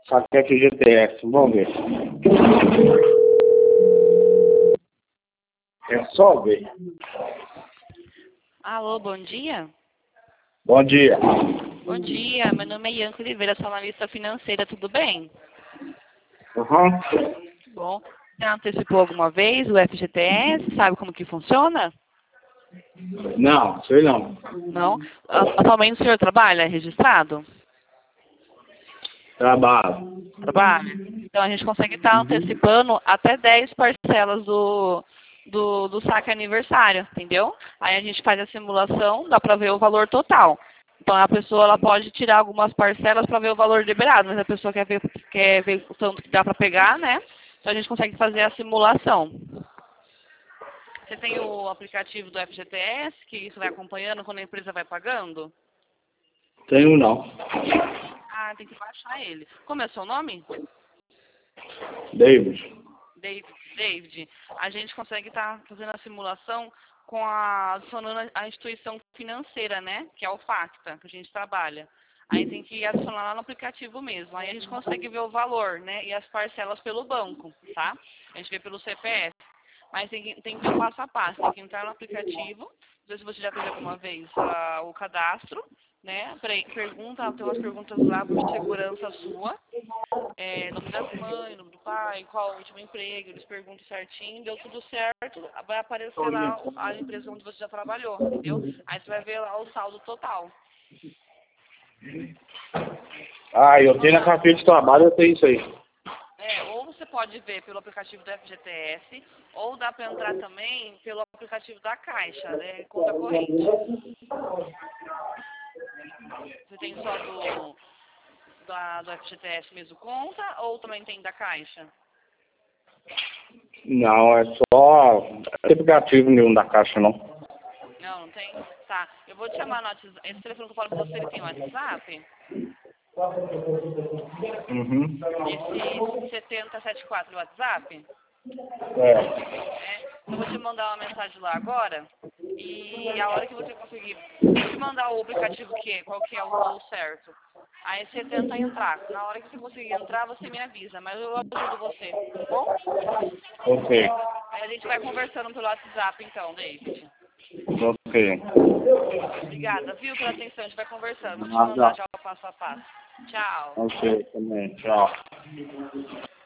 Paquete GTS, vamos ver. É só ver. Alô, bom dia? Bom dia. Bom dia, meu nome é Ianca Oliveira, sou analista financeira, tudo bem? Uhum. Bom, já antecipou alguma vez o FGTS? Sabe como que funciona? Não, sei não. Não? Atualmente o senhor trabalha registrado? Trabalho. Trabalha? Então a gente consegue estar antecipando até 10 parcelas do saque aniversário, entendeu? Aí a gente faz a simulação, dá para ver o valor total. Então a pessoa ela pode tirar algumas parcelas para ver o valor liberado, mas a pessoa quer ver o tanto que dá para pegar, né? Então a gente consegue fazer a simulação. Você tem o aplicativo do FGTS, que isso vai acompanhando quando a empresa vai pagando? Tenho não. Ah, tem que baixar ele. Como é o seu nome? David. David, a gente consegue estar fazendo a simulação adicionando a instituição financeira, né? Que é o Facta, que a gente trabalha. Aí tem que adicionar lá no aplicativo mesmo. Aí a gente consegue ver o valor, né? E as parcelas pelo banco, tá? A gente vê pelo CPF. Mas tem que ver o passo a passo. Tem que entrar no aplicativo. Não sei se você já fez alguma vez o cadastro, né? Pergunta, tem umas perguntas lá por segurança sua. Nome das mães, nome do pai, qual o último emprego, eles perguntam certinho, deu tudo certo, vai aparecer lá a empresa onde você já trabalhou, entendeu? Aí você vai ver lá o saldo total. Ah, eu tenho na carteira de trabalho, eu tenho isso aí. Ou você pode ver pelo aplicativo do FGTS, ou dá para entrar também pelo aplicativo da Caixa, né, conta corrente. Você tem só do FGTS mesmo conta, ou também tem da Caixa? Não, é só aplicativo nenhum da Caixa, não. Não, não tem? Tá. Eu vou te chamar no WhatsApp. Esse telefone que eu falo com você, ele tem WhatsApp? Uhum. Esse 7074 do WhatsApp? É. Eu vou te mandar uma mensagem lá agora. E a hora que você conseguir, vou te mandar o aplicativo qual que é o voo certo. Aí você tenta entrar. Na hora que você conseguir entrar, você me avisa. Mas eu ajudo você, tá bom? Ok. Aí a gente vai conversando pelo WhatsApp então, David. Ok. Obrigada, viu, pela atenção. A gente vai conversando. Vou te Ah, mandar já. já o passo a passo. Tchau. Ok, também. Tchau.